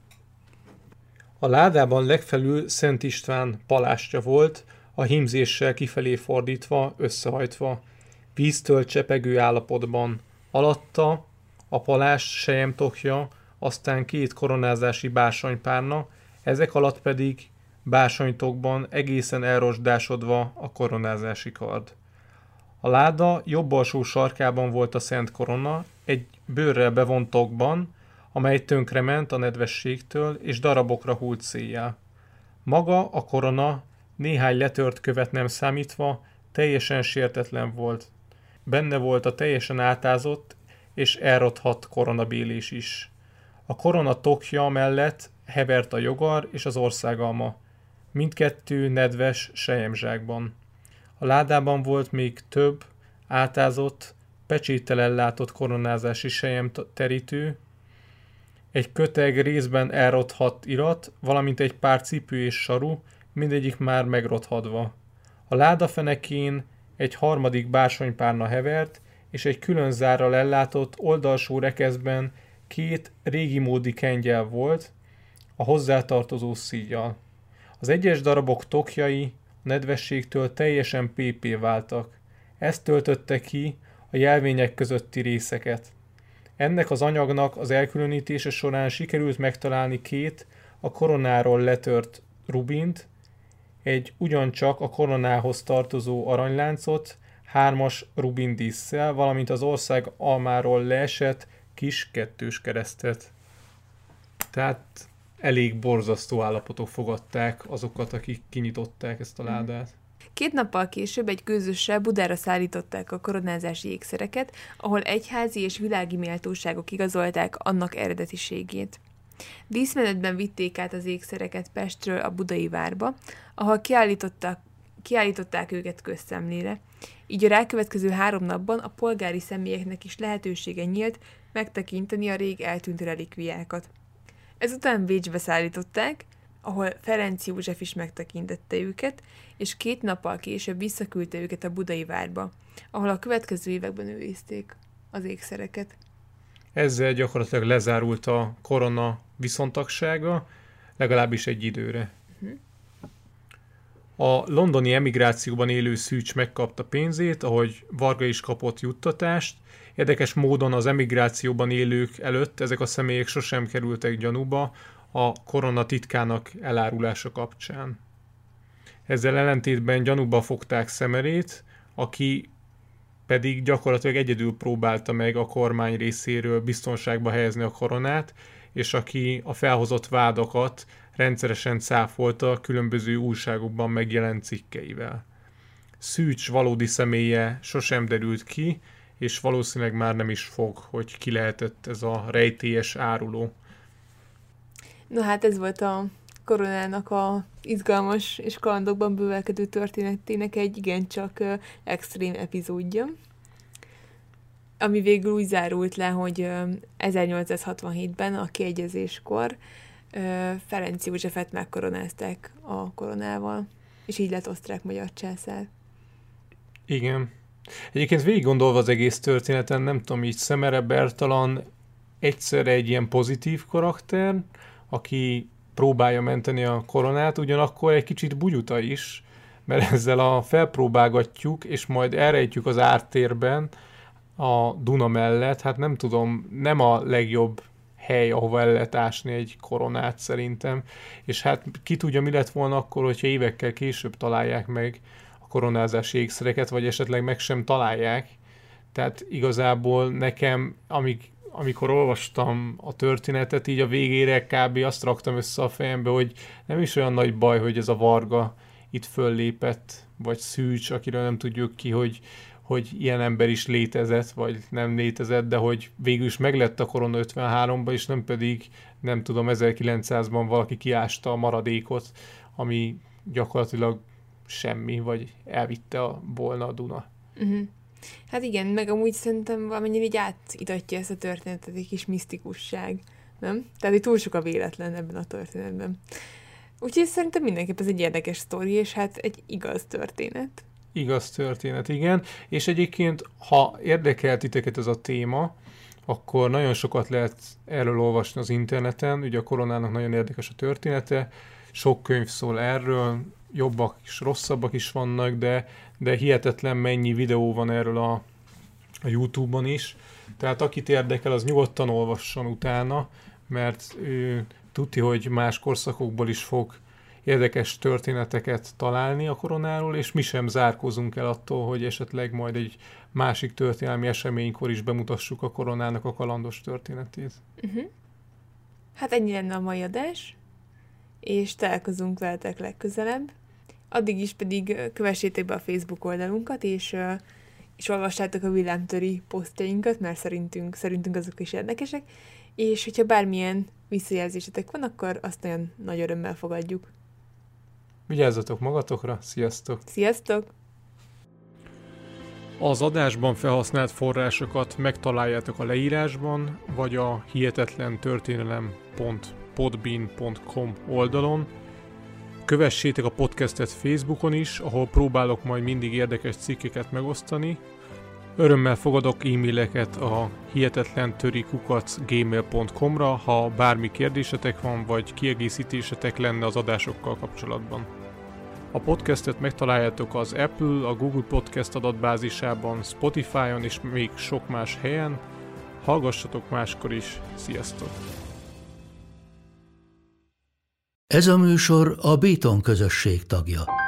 A ládában legfelül Szent István palástja volt, a hímzéssel kifelé fordítva, összehajtva, víztől csepegő állapotban. Alatta a palást selyemtokja, aztán két koronázási bársonypárna, ezek alatt pedig bársonytokban egészen elrosdásodva a koronázási kard. A láda jobb alsó sarkában volt a Szent Korona, egy bőrrel bevont tokban, amely tönkrement a nedvességtől és darabokra hult széjjel. Maga a korona, néhány letört követ nem számítva, teljesen sértetlen volt. Benne volt a teljesen átázott és elrothadt koronabélés is. A korona tokja mellett hevert a jogar és az országalma, mindkettő nedves selyemzsákban. A ládában volt még több, átázott, pecséttel ellátott koronázási selyemterítő, egy köteg részben elrothadt irat, valamint egy pár cipő és saru, mindegyik már megrothadva. A láda fenekén egy harmadik bársonypárna hevert, és egy külön zárral ellátott oldalsó rekeszben két régimódi kengyel volt, a hozzátartozó szíjjal. Az egyes darabok tokjai a nedvességtől teljesen pépé váltak. Ezt töltötte ki a jelvények közötti részeket. Ennek az anyagnak az elkülönítése során sikerült megtalálni két a koronáról letört rubint, egy ugyancsak a koronához tartozó aranyláncot, hármas rubindísszel, valamint az ország almáról leesett kis kettős keresztet. Tehát elég borzasztó állapotok fogadták azokat, akik kinyitották ezt a ládát. Két nappal később egy gőzössel Budára szállították a koronázási ékszereket, ahol egyházi és világi méltóságok igazolták annak eredetiségét. Díszmenetben vitték át az ékszereket Pestről a budai várba, ahol kiállították, kiállították őket közszemlére. Így a rákövetkező három napban a polgári személyeknek is lehetősége nyílt megtekinteni a rég eltűnt relikviákat. Ezután Bécsbe szállították, ahol Ferenc József is megtekintette őket, és két nappal később visszaküldte őket a budai várba, ahol a következő években őrizték az ékszereket. Ezzel gyakorlatilag lezárult a korona viszontagsága, legalábbis egy időre. Uh-huh. A londoni emigrációban élő Szűcs megkapta pénzét, ahogy Varga is kapott juttatást. Érdekes módon az emigrációban élők előtt ezek a személyek sosem kerültek gyanúba a korona titkának elárulása kapcsán. Ezzel ellentétben gyanúba fogták Szemerét, aki pedig gyakorlatilag egyedül próbálta meg a kormány részéről biztonságba helyezni a koronát, és aki a felhozott vádakat rendszeresen cáfolta különböző újságokban megjelent cikkeivel. Szűcs valódi személye sosem derült ki, és valószínűleg már nem is fog, hogy ki lehetett ez a rejtélyes áruló. Na hát ez volt a koronának a izgalmas és kalandokban bővelkedő történetének egy igencsak uh, extrém epizódja, ami végül úgy zárult le, hogy uh, ezernyolcszázhatvanhétben a kiegyezéskor uh, Ferenc Józsefet megkoronázták a koronával, és így lett osztrák-magyar császár. Igen. Egyébként végig gondolva az egész történeten, nem tudom, így Szemere Bertalan egyszerre egy ilyen pozitív karakter, aki próbálja menteni a koronát, ugyanakkor egy kicsit bugyuta is, mert ezzel a felpróbálgatjuk, és majd elrejtjük az ártérben a Duna mellett, hát nem tudom, nem a legjobb hely, ahova el lehet ásni egy koronát szerintem, és hát ki tudja, mi lett volna akkor, hogyha évekkel később találják meg a koronázási ékszereket, vagy esetleg meg sem találják. Tehát igazából nekem, amíg amikor olvastam a történetet, így a végére kb. Azt raktam össze a fejembe, hogy nem is olyan nagy baj, hogy ez a Varga itt föllépett, vagy Szűcs, akiről nem tudjuk ki, hogy, hogy ilyen ember is létezett, vagy nem létezett, de hogy végül is meglett a korona ötvenháromban, és nem pedig, nem tudom, ezerkilencszázban valaki kiásta a maradékot, ami gyakorlatilag semmi, vagy elvitte a, volna a Duna. Uh-huh. Hát igen, meg amúgy szerintem valamennyire így átidatja ezt a történetet egy kis misztikusság, nem? Tehát, hogy túl sok a véletlen ebben a történetben. Úgyhogy szerintem mindenképp ez egy érdekes sztori, és hát egy igaz történet. Igaz történet, igen. És egyébként, ha érdekel titeket ez a téma, akkor nagyon sokat lehet erről olvasni az interneten. Ugye a koronának nagyon érdekes a története, sok könyv szól erről, jobbak is, rosszabbak is vannak, de, de hihetetlen mennyi videó van erről a, a YouTube-on is. Tehát akit érdekel, az nyugodtan olvasson utána, mert ő tudti, hogy más korszakokból is fog érdekes történeteket találni a koronáról, és mi sem zárkózunk el attól, hogy esetleg majd egy másik történelmi eseménykor is bemutassuk a koronának a kalandos történetét. Uh-huh. Hát ennyi lenne a mai adás, és találkozunk veletek legközelebb. Addig is pedig kövessétek be a Facebook oldalunkat, és, és olvassátok a villámtöri posztjainkat, mert szerintünk, szerintünk azok is érdekesek, és hogyha bármilyen visszajelzésetek van, akkor azt nagyon nagy örömmel fogadjuk. Vigyázzatok magatokra, sziasztok! Sziasztok! Az adásban felhasznált forrásokat megtaláljátok a leírásban, vagy a hihetetlen történelem pont podbean pont com oldalon. Kövessétek a podcastet Facebookon is, ahol próbálok majd mindig érdekes cikkeket megosztani. Örömmel fogadok e-maileket a hihetetlentöri kukac gmail pont com-ra, ha bármi kérdésetek van, vagy kiegészítésetek lenne az adásokkal kapcsolatban. A podcastet megtaláljátok az Apple, a Google Podcast adatbázisában, Spotify-on és még sok más helyen. Hallgassatok máskor is. Sziasztok! Ez a műsor a Béton közösség tagja.